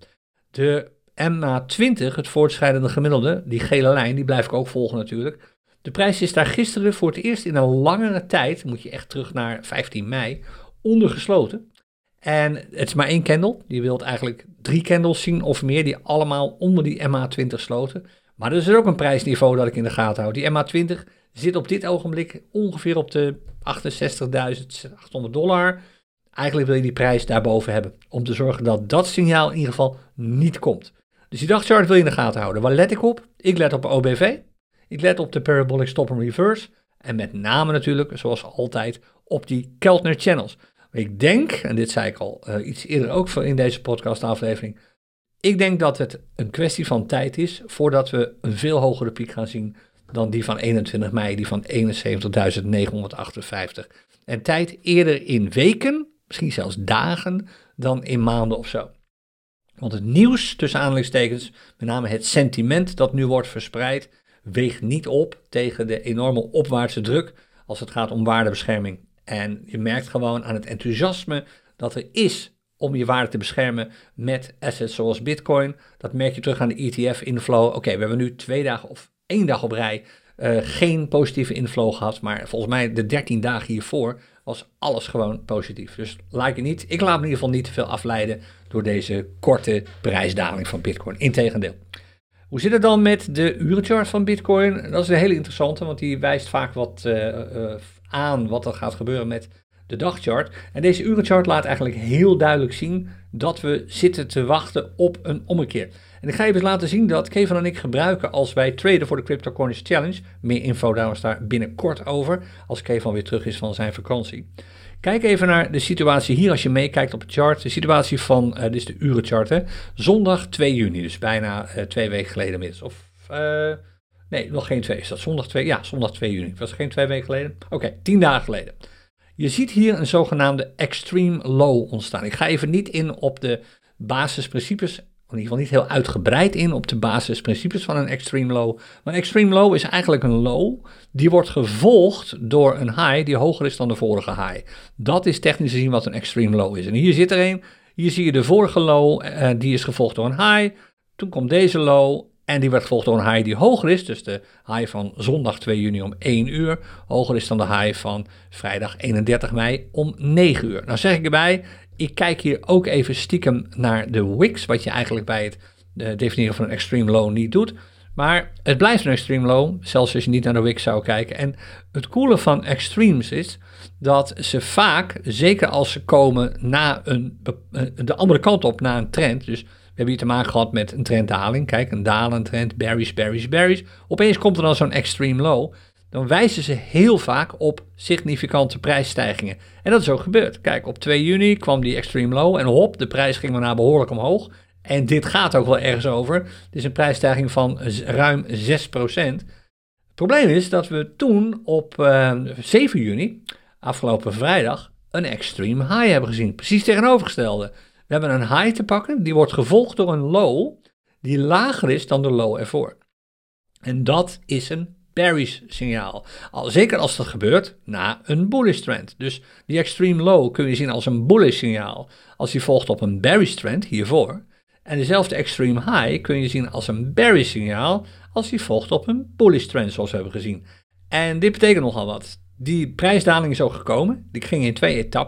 De M A twintig, het voortschrijdende gemiddelde, die gele lijn, die blijf ik ook volgen natuurlijk. De prijs is daar gisteren voor het eerst in een langere tijd, moet je echt terug naar vijftien mei, ondergesloten. En het is maar één candle. Je wilt eigenlijk drie candles zien of meer die allemaal onder die M A twintig sloten. Maar er is ook een prijsniveau dat ik in de gaten houd. Die M A twintig zit op dit ogenblik ongeveer op de achtenzestigduizend achthonderd dollar. Eigenlijk wil je die prijs daarboven hebben. Om te zorgen dat dat signaal in ieder geval niet komt. Dus die dagchart wil je in de gaten houden. Waar let ik op? Ik let op O B V. Ik let op de Parabolic Stop and Reverse. En met name natuurlijk, zoals altijd, op die Keltner Channels. Ik denk, en dit zei ik al uh, iets eerder ook in deze podcastaflevering. Ik denk dat het een kwestie van tijd is voordat we een veel hogere piek gaan zien dan die van eenentwintig mei, die van eenenzeventigduizend negenhonderdachtenvijftig. En tijd eerder in weken, misschien zelfs dagen, dan in maanden of zo. Want het nieuws, tussen aanhalingstekens, met name het sentiment dat nu wordt verspreid, weegt niet op tegen de enorme opwaartse druk als het gaat om waardebescherming. En je merkt gewoon aan het enthousiasme dat er is om je waarde te beschermen met assets zoals Bitcoin. Dat merk je terug aan de E T F-inflow. Oké, okay, we hebben nu twee dagen of één dag op rij uh, geen positieve inflow gehad. Maar volgens mij de dertien dagen hiervoor was alles gewoon positief. Dus laat je niet, ik laat me in ieder geval niet te veel afleiden door deze korte prijsdaling van Bitcoin. Integendeel. Hoe zit het dan met de urenchart van Bitcoin? Dat is een hele interessante, want die wijst vaak wat uh, uh, aan wat er gaat gebeuren met de dagchart. En deze urenchart laat eigenlijk heel duidelijk zien dat we zitten te wachten op een ommekeer. En ik ga je eens laten zien dat Kevin en ik gebruiken als wij traden voor de CryptoCoins Challenge. Meer info trouwens daar binnenkort over, als Kevin weer terug is van zijn vakantie. Kijk even naar de situatie hier als je meekijkt op het chart. De situatie van, uh, dit is de urenchart, hè, zondag twee juni, dus bijna uh, twee weken geleden inmiddels. Of, uh, nee, nog geen twee, is dat zondag twee? Ja, zondag twee juni. Was het geen twee weken geleden? Oké, okay, tien dagen geleden. Je ziet hier een zogenaamde extreme low ontstaan. Ik ga even niet in op de basisprincipes, in ieder geval niet heel uitgebreid in op de basisprincipes van een extreme low. Maar een extreme low is eigenlijk een low die wordt gevolgd door een high die hoger is dan de vorige high. Dat is technisch gezien wat een extreme low is. En hier zit er een, hier zie je de vorige low, uh, die is gevolgd door een high. Toen komt deze low en die werd gevolgd door een high die hoger is. Dus de high van zondag twee juni om één uur hoger is dan de high van vrijdag eenendertig mei om negen uur. Nou zeg ik erbij, ik kijk hier ook even stiekem naar de wicks, wat je eigenlijk bij het uh, definiëren van een extreme low niet doet. Maar het blijft een extreme low, zelfs als je niet naar de wicks zou kijken. En het coole van extremes is dat ze vaak, zeker als ze komen na een, de andere kant op, na een trend. Dus we hebben hier te maken gehad met een trenddaling. Kijk, een dalende trend, bearish, bearish, bearish. Opeens komt er dan zo'n extreme low. Dan wijzen ze heel vaak op significante prijsstijgingen. En dat is ook gebeurd. Kijk, op twee juni kwam die extreme low en hop, de prijs ging daarna behoorlijk omhoog. En dit gaat ook wel ergens over. Het is een prijsstijging van ruim zes procent. Het probleem is dat we toen op uh, zeven juni, afgelopen vrijdag, een extreme high hebben gezien. Precies tegenovergestelde. We hebben een high te pakken, die wordt gevolgd door een low die lager is dan de low ervoor. En dat is een bearish signaal. Al, zeker als dat gebeurt na een bullish trend. Dus die extreme low kun je zien als een bullish signaal. Als die volgt op een bearish trend hiervoor. En dezelfde extreme high kun je zien als een bearish signaal als die volgt op een bullish trend zoals we hebben gezien. En dit betekent nogal wat. Die prijsdaling is ook gekomen. Die ging in twee etappes.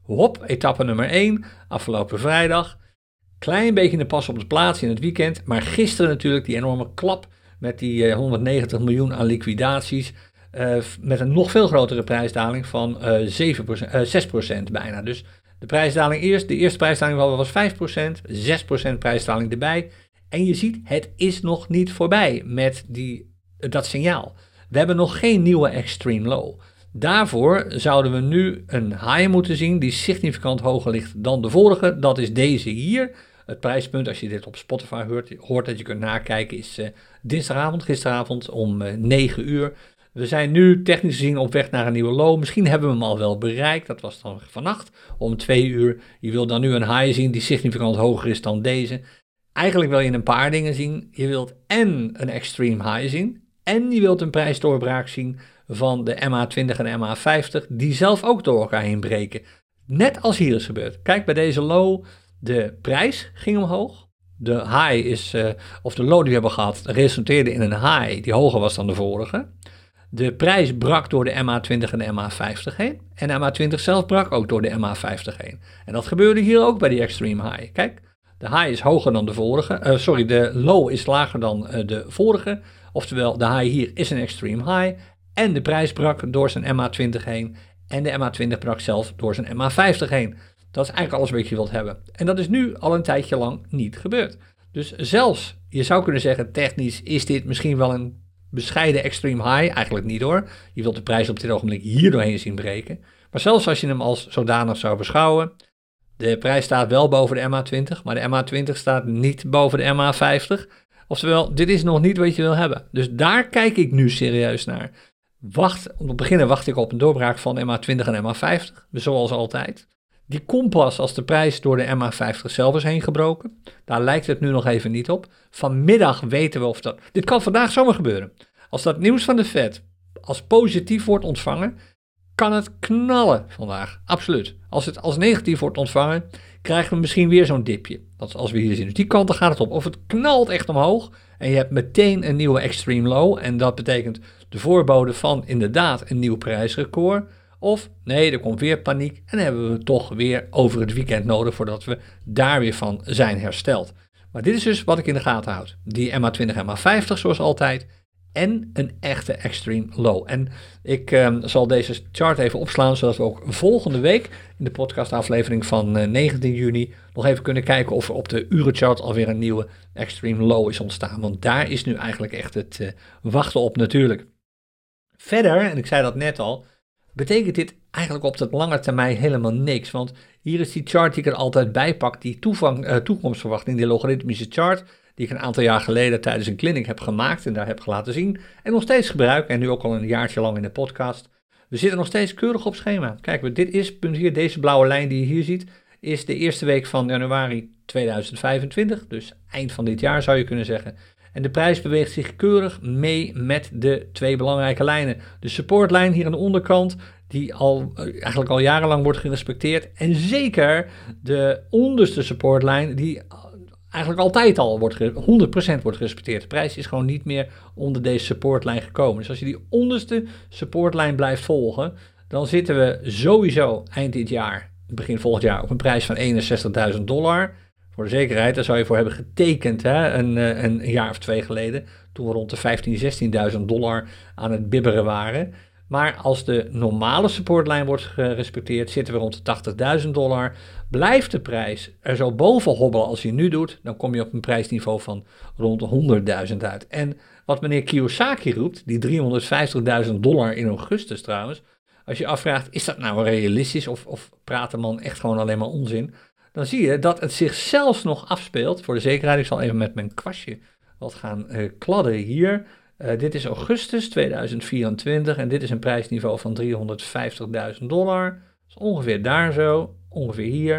hop, etappe nummer één, afgelopen vrijdag. Klein beetje een pas op de plaats in het weekend, maar gisteren natuurlijk die enorme klap met die uh, honderdnegentig miljoen aan liquidaties, uh, met een nog veel grotere prijsdaling van uh, zeven procent, uh, zes procent bijna. Dus de prijsdaling eerst, de eerste prijsdaling was vijf procent, zes procent prijsdaling erbij. En je ziet, het is nog niet voorbij met die, dat signaal. We hebben nog geen nieuwe extreme low. Daarvoor zouden we nu een high moeten zien die significant hoger ligt dan de vorige. Dat is deze hier. Het prijspunt, als je dit op Spotify hoort, hoort dat je kunt nakijken, is uh, dinsdagavond, gisteravond om uh, negen uur. We zijn nu technisch gezien op weg naar een nieuwe low. Misschien hebben we hem al wel bereikt. Dat was dan vannacht om twee uur. Je wilt dan nu een high zien die significant hoger is dan deze. Eigenlijk wil je een paar dingen zien. Je wilt en een extreme high zien. En je wilt een prijsdoorbraak zien van de M A twintig en de M A vijftig. Die zelf ook door elkaar heen breken. Net als hier is gebeurd. Kijk, bij deze low, de prijs ging omhoog. De high is, uh, of de low die we hebben gehad, resulteerde in een high die hoger was dan de vorige. De prijs brak door de M A twintig en de M A vijftig heen. En de M A twintig zelf brak ook door de M A vijftig heen. En dat gebeurde hier ook bij die extreme high. Kijk, de high is hoger dan de vorige. Uh, sorry, de low is lager dan uh, de vorige. Oftewel, de high hier is een extreme high. En de prijs brak door zijn M A twintig heen. En de M A twintig brak zelf door zijn M A vijftig heen. Dat is eigenlijk alles wat je wilt hebben. En dat is nu al een tijdje lang niet gebeurd. Dus zelfs, je zou kunnen zeggen, technisch is dit misschien wel een bescheiden extreme high. Eigenlijk niet hoor. Je wilt de prijs op dit ogenblik hier doorheen zien breken. Maar zelfs als je hem als zodanig zou beschouwen, de prijs staat wel boven de M A twintig, maar de M A twintig staat niet boven de M A vijftig. Oftewel, dit is nog niet wat je wil hebben. Dus daar kijk ik nu serieus naar. Wacht, om te beginnen wacht ik op een doorbraak van M A twintig en M A vijftig, zoals altijd. Die komt pas als de prijs door de M A vijftig zelf is heen gebroken. Daar lijkt het nu nog even niet op. Vanmiddag weten we of dat... Dit kan vandaag zomaar gebeuren. Als dat nieuws van de Fed als positief wordt ontvangen, kan het knallen vandaag. Absoluut. Als het als negatief wordt ontvangen, krijgen we misschien weer zo'n dipje. Dat is als we hier zien. Dus die kanten gaat het op. Of het knalt echt omhoog en je hebt meteen een nieuwe extreme low. En dat betekent de voorbode van inderdaad een nieuw prijsrecord. Of nee, er komt weer paniek en dan hebben we toch weer over het weekend nodig voordat we daar weer van zijn hersteld. Maar dit is dus wat ik in de gaten houd. Die M A twintig en M A vijftig zoals altijd en een echte extreme low. En ik uh, zal deze chart even opslaan zodat we ook volgende week in de podcastaflevering van uh, negentien juni nog even kunnen kijken of er op de urenchart alweer een nieuwe extreme low is ontstaan. Want daar is nu eigenlijk echt het uh, wachten op natuurlijk. Verder, en ik zei dat net al, betekent dit eigenlijk op de lange termijn helemaal niks. Want hier is die chart die ik er altijd bij pak, die toevang, uh, toekomstverwachting, die logaritmische chart, die ik een aantal jaar geleden tijdens een clinic heb gemaakt en daar heb laten zien. En nog steeds gebruik, en nu ook al een jaartje lang in de podcast. We zitten nog steeds keurig op schema. Kijk, dit is punt hier, deze blauwe lijn die je hier ziet, is de eerste week van januari tweeduizend vijfentwintig. Dus eind van dit jaar zou je kunnen zeggen. En de prijs beweegt zich keurig mee met de twee belangrijke lijnen. De supportlijn hier aan de onderkant, die al, eigenlijk al jarenlang wordt gerespecteerd. En zeker de onderste supportlijn, die eigenlijk altijd al wordt, honderd procent wordt gerespecteerd. De prijs is gewoon niet meer onder deze supportlijn gekomen. Dus als je die onderste supportlijn blijft volgen, dan zitten we sowieso eind dit jaar, begin volgend jaar, op een prijs van eenenzestigduizend dollar. Voor de zekerheid, daar zou je voor hebben getekend hè, een, een jaar of twee geleden, toen we rond de vijftienduizend, zestienduizend dollar aan het bibberen waren. Maar als de normale supportlijn wordt gerespecteerd, zitten we rond de tachtigduizend dollar. Blijft de prijs er zo boven hobbelen als hij nu doet, dan kom je op een prijsniveau van rond de honderdduizend uit. En wat meneer Kiyosaki roept, die driehonderdvijftigduizend dollar in augustus trouwens, als je afvraagt, is dat nou realistisch of, of praat de man echt gewoon alleen maar onzin? Dan zie je dat het zich zelfs nog afspeelt. Voor de zekerheid, ik zal even met mijn kwastje wat gaan uh, kladden hier. Uh, dit is augustus tweeduizend vierentwintig en dit is een prijsniveau van driehonderdvijftigduizend dollar. Dus ongeveer daar zo, ongeveer hier.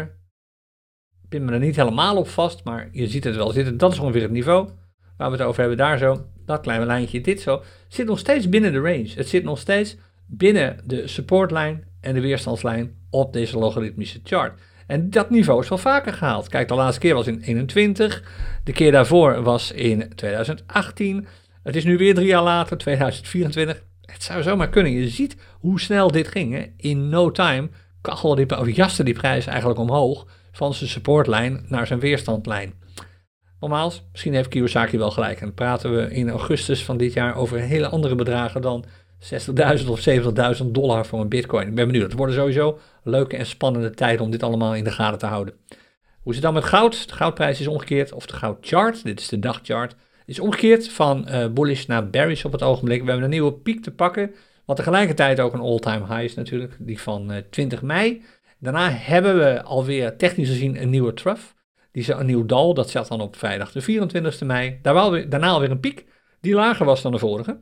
Ik pin me er niet helemaal op vast, maar je ziet het wel zitten. Dat is ongeveer het niveau waar we het over hebben. Daar zo, dat kleine lijntje, dit zo. Zit nog steeds binnen de range. Het zit nog steeds binnen de supportlijn en de weerstandslijn op deze logaritmische chart. En dat niveau is wel vaker gehaald. Kijk, de laatste keer was in eenentwintig. De keer daarvoor was in tweeduizend achttien. Het is nu weer drie jaar later, tweeduizend vierentwintig. Het zou zomaar kunnen. Je ziet hoe snel dit ging. Hè? In no time kachelde die, of jaste die prijs eigenlijk omhoog van zijn supportlijn naar zijn weerstandlijn. Nogmaals, misschien heeft Kiyosaki wel gelijk. En dan praten we in augustus van dit jaar over hele andere bedragen dan zestigduizend of zeventigduizend dollar voor een bitcoin. Ik ben benieuwd. Het worden sowieso leuke en spannende tijden om dit allemaal in de gaten te houden. Hoe is het dan met goud? De goudprijs is omgekeerd, of de goudchart, dit is de dagchart, is omgekeerd van uh, bullish naar bearish op het ogenblik. We hebben een nieuwe piek te pakken, wat tegelijkertijd ook een all-time high is natuurlijk, die van uh, twintig mei. Daarna hebben we alweer technisch gezien een nieuwe trough. Die is een nieuw dal, dat zat dan op vrijdag de vierentwintigste mei. Daar wel, daarna alweer een piek, die lager was dan de vorige.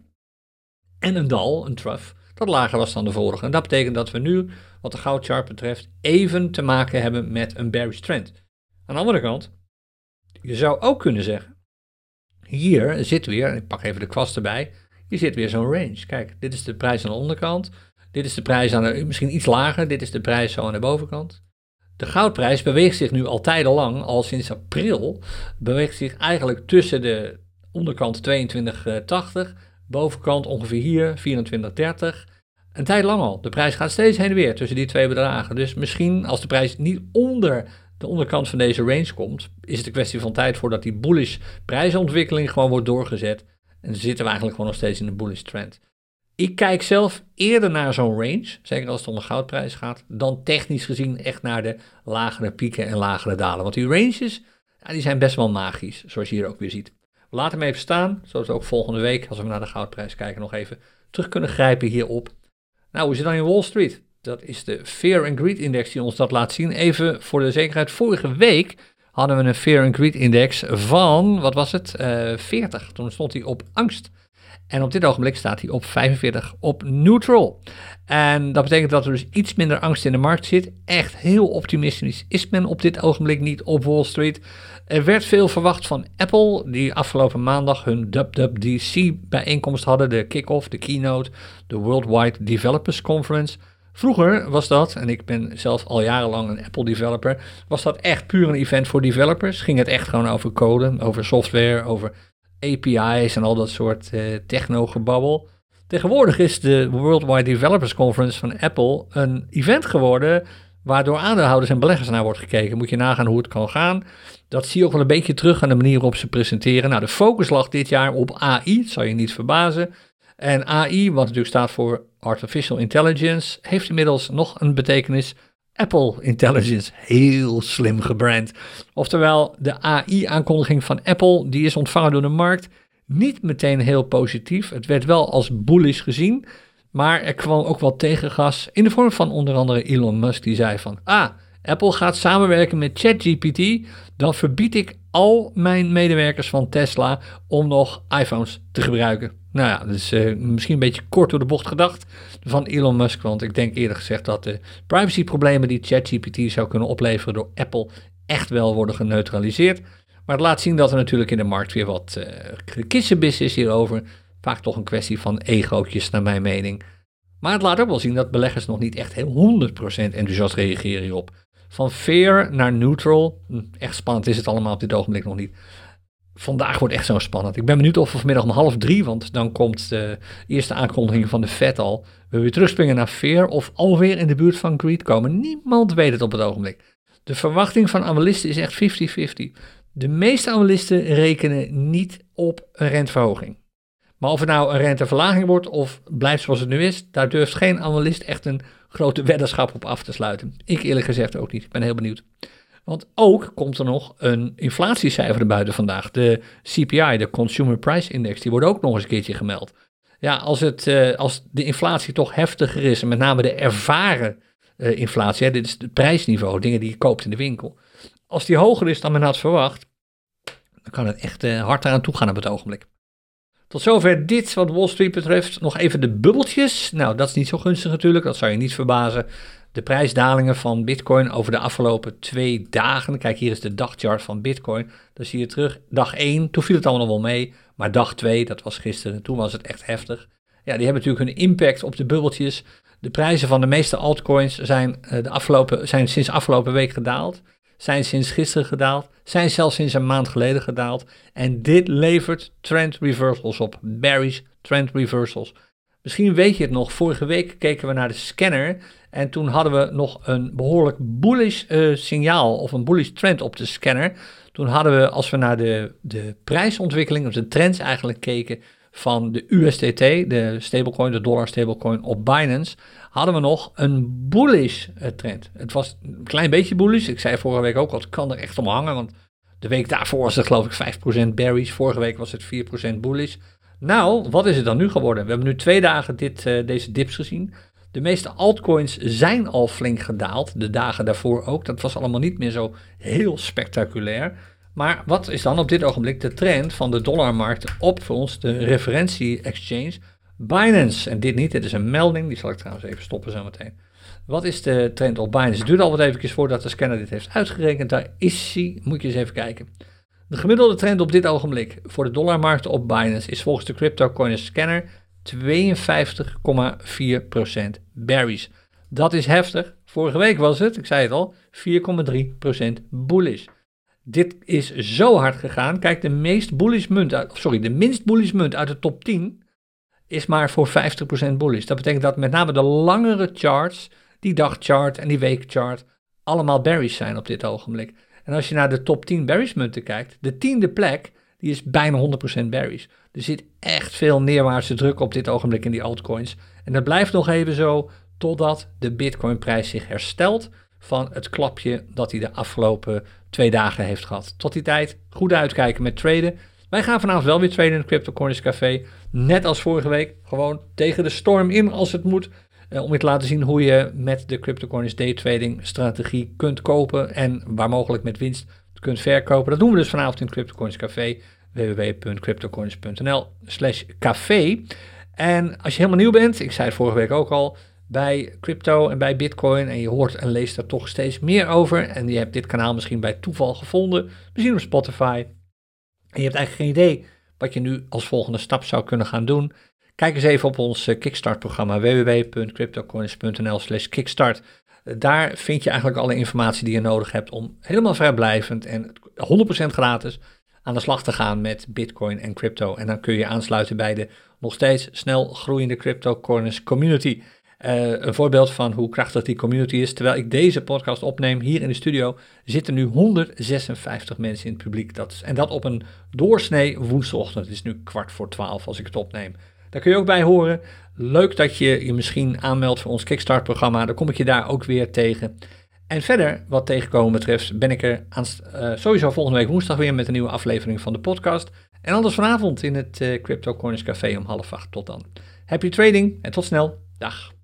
En een dal, een trough, dat lager was dan de vorige. En dat betekent dat we nu, wat de goudchart betreft, even te maken hebben met een bearish trend. Aan de andere kant, je zou ook kunnen zeggen, hier zit weer, ik pak even de kwast erbij, hier zit weer zo'n range. Kijk, dit is de prijs aan de onderkant, dit is de prijs aan de, misschien iets lager, dit is de prijs zo aan de bovenkant. De goudprijs beweegt zich nu al tijdenlang, al sinds april, beweegt zich eigenlijk tussen de onderkant tweeëntwintig tachtig, bovenkant ongeveer hier vierentwintig dertig. Een tijd lang al. De prijs gaat steeds heen en weer tussen die twee bedragen. Dus misschien als de prijs niet onder de onderkant van deze range komt, is het een kwestie van tijd voordat die bullish prijsontwikkeling gewoon wordt doorgezet. En dan zitten we eigenlijk gewoon nog steeds in een bullish trend. Ik kijk zelf eerder naar zo'n range, zeker als het om de goudprijs gaat, dan technisch gezien echt naar de lagere pieken en lagere dalen. Want die ranges, ja, die zijn best wel magisch, zoals je hier ook weer ziet. We laten hem even staan, zodat we ook volgende week, als we naar de goudprijs kijken, nog even terug kunnen grijpen hierop. Nou, hoe is het dan in Wall Street? Dat is de Fear and Greed Index die ons dat laat zien. Even voor de zekerheid, vorige week hadden we een Fear and Greed Index van, wat was het, uh, veertig. Toen stond hij op angst. En op dit ogenblik staat hij op vijfenveertig op neutral. En dat betekent dat er dus iets minder angst in de markt zit. Echt heel optimistisch is men op dit ogenblik niet op Wall Street. Er werd veel verwacht van Apple, die afgelopen maandag hun W W D C bijeenkomst hadden. De kick-off, de keynote, de Worldwide Developers Conference. Vroeger was dat, en ik ben zelf al jarenlang een Apple developer, was dat echt puur een event voor developers. Ging het echt gewoon over code, over software, over A P I's en al dat soort uh, techno-gebabbel. Tegenwoordig is de Worldwide Developers Conference van Apple een event geworden waardoor aandeelhouders en beleggers naar wordt gekeken. Moet je nagaan hoe het kan gaan. Dat zie je ook wel een beetje terug aan de manier waarop ze presenteren. Nou, de focus lag dit jaar op A I, dat zal je niet verbazen. En A I, wat natuurlijk staat voor Artificial Intelligence, heeft inmiddels nog een betekenis. Apple Intelligence, heel slim gebrand. Oftewel, de A I-aankondiging van Apple, die is ontvangen door de markt. Niet meteen heel positief. Het werd wel als bullish gezien. Maar er kwam ook wel tegengas in de vorm van onder andere Elon Musk. Die zei van, ah, Apple gaat samenwerken met ChatGPT. Dan verbied ik al mijn medewerkers van Tesla om nog iPhones te gebruiken. Nou ja, dat is uh, misschien een beetje kort door de bocht gedacht van Elon Musk. Want ik denk eerder gezegd dat de privacyproblemen die ChatGPT zou kunnen opleveren door Apple echt wel worden geneutraliseerd. Maar het laat zien dat er natuurlijk in de markt weer wat uh, kissenbis is hierover. Vaak toch een kwestie van egootjes naar mijn mening. Maar het laat ook wel zien dat beleggers nog niet echt heel honderd procent enthousiast reageren hierop. Van fair naar neutral, echt spannend is het allemaal op dit ogenblik nog niet. Vandaag wordt echt zo spannend. Ik ben benieuwd of we vanmiddag om half drie, want dan komt de eerste aankondiging van de Fed al. We weer terugspringen naar fair of alweer in de buurt van greed komen. Niemand weet het op het ogenblik. De verwachting van analisten is echt vijftig vijftig. De meeste analisten rekenen niet op een renteverhoging. Maar of het nou een renteverlaging wordt of blijft zoals het nu is, daar durft geen analist echt een grote weddenschap op af te sluiten. Ik eerlijk gezegd ook niet. Ik ben heel benieuwd. Want ook komt er nog een inflatiecijfer erbuiten vandaag. De C P I, de Consumer Price Index, die wordt ook nog eens een keertje gemeld. Ja, als, het, uh, als de inflatie toch heftiger is, en met name de ervaren uh, inflatie, hè, dit is het prijsniveau, dingen die je koopt in de winkel. Als die hoger is dan men had verwacht, dan kan het echt uh, hard eraan toe gaan op het ogenblik. Tot zover dit wat Wall Street betreft. Nog even de bubbeltjes. Nou, dat is niet zo gunstig natuurlijk, dat zou je niet verbazen. De prijsdalingen van Bitcoin over de afgelopen twee dagen. Kijk, hier is de dagchart van Bitcoin. Dan zie je terug, dag één, toen viel het allemaal wel mee. Maar dag twee, dat was gisteren, toen was het echt heftig. Ja, die hebben natuurlijk hun impact op de bubbeltjes. De prijzen van de meeste altcoins zijn, de afgelopen, zijn sinds afgelopen week gedaald. Zijn sinds gisteren gedaald. Zijn zelfs sinds een maand geleden gedaald. En dit levert trend reversals op. Bearish trend reversals. Misschien weet je het nog, vorige week keken we naar de scanner en toen hadden we nog een behoorlijk bullish uh, signaal of een bullish trend op de scanner. Toen hadden we, als we naar de, de prijsontwikkeling, of de trends eigenlijk keken van de U S D T, de stablecoin, de dollar stablecoin op Binance, hadden we nog een bullish uh, trend. Het was een klein beetje bullish. Ik zei vorige week ook al, het kan er echt om hangen, want de week daarvoor was het geloof ik vijf procent bearish. Vorige week was het vier procent bullish. Nou, wat is het dan nu geworden? We hebben nu twee dagen dit, uh, deze dips gezien. De meeste altcoins zijn al flink gedaald. De dagen daarvoor ook. Dat was allemaal niet meer zo heel spectaculair. Maar wat is dan op dit ogenblik de trend van de dollarmarkt op voor ons de referentie-exchange Binance? En dit niet, dit is een melding. Die zal ik trouwens even stoppen zo meteen. Wat is de trend op Binance? Het duurt al wat eventjes voordat de scanner dit heeft uitgerekend. Daar is hij. Moet je eens even kijken. De gemiddelde trend op dit ogenblik voor de dollarmarkt op Binance is volgens de CryptoCoin Scanner tweeënvijftig komma vier procent bearish. Dat is heftig. Vorige week was het, ik zei het al, vier komma drie procent bullish. Dit is zo hard gegaan. Kijk, de meest bullish munt uit, sorry, de minst bullish munt uit de top tien is maar voor vijftig procent bullish. Dat betekent dat met name de langere charts, die dagchart en die weekchart, allemaal bearish zijn op dit ogenblik. En als je naar de top tien bearish munten kijkt, de tiende plek, die is bijna honderd procent bearish. Er zit echt veel neerwaartse druk op dit ogenblik in die altcoins. En dat blijft nog even zo totdat de Bitcoin-prijs zich herstelt van het klapje dat hij de afgelopen twee dagen heeft gehad. Tot die tijd, goed uitkijken met traden. Wij gaan vanavond wel weer traden in het Crypto Corners Café. Net als vorige week, gewoon tegen de storm in als het moet. Uh, om je te laten zien hoe je met de CryptoCoins daytrading strategie kunt kopen en waar mogelijk met winst kunt verkopen. Dat doen we dus vanavond in het CryptoCoins Café, w w w punt cryptocoins punt n l slash café. En als je helemaal nieuw bent, ik zei het vorige week ook al, bij crypto en bij Bitcoin en je hoort en leest er toch steeds meer over en je hebt dit kanaal misschien bij toeval gevonden, misschien op Spotify, en je hebt eigenlijk geen idee wat je nu als volgende stap zou kunnen gaan doen. Kijk eens even op ons Kickstart-programma w w w punt cryptocoins punt n l slash kickstart. Daar vind je eigenlijk alle informatie die je nodig hebt om helemaal vrijblijvend en honderd procent gratis aan de slag te gaan met Bitcoin en crypto. En dan kun je aansluiten bij de nog steeds snel groeiende Crypto Corners community. Uh, een voorbeeld van hoe krachtig die community is. Terwijl ik deze podcast opneem hier in de studio, zitten nu honderdzesenvijftig mensen in het publiek. Dat is, en dat op een doorsnee woensdagochtend. Het is nu kwart voor twaalf als ik het opneem. Daar kun je ook bij horen. Leuk dat je je misschien aanmeldt voor ons Kickstart-programma. Dan kom ik je daar ook weer tegen. En verder, wat tegenkomen betreft, ben ik er aan, uh, sowieso volgende week woensdag weer met een nieuwe aflevering van de podcast. En anders vanavond in het uh, Crypto Corners Café om half acht. Tot dan. Happy trading en tot snel. Dag.